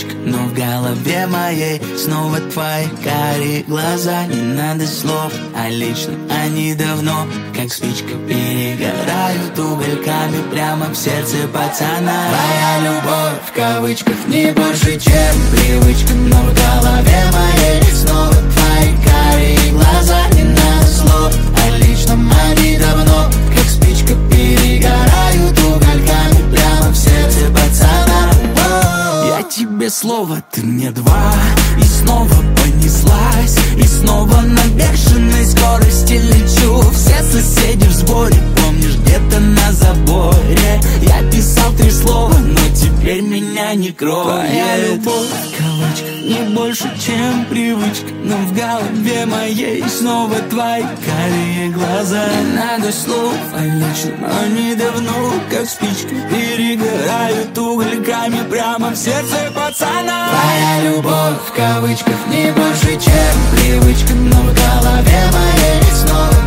кавычках, но в голове моей снова твои карие глаза. Не надо слов, а лично они давно, как спичка, перегорают угольками прямо в сердце пацана. Твоя любовь в кавычках не больше, чем привычка, но в голове моей снова твои карие глаза. Не надо слов, а лично они давно, как спичка, перегорают угольками прямо в сердце пацана. Я тебе слово, ты мне два, и снова понеслась, и снова на бешеной скорости лечу. Все соседи в сборе, помнишь, где-то на заборе я писал 3 слова, но теперь меня не кроет. Твоя любовь в кавычках не больше, чем привычка, но в голове моей снова твои карие глаза. Не надо слов, а лично они давно, как спичка, перегорают угольками прямо в сердце пацана. Твоя любовь в кавычках не больше, чем привычка, но в голове моей снова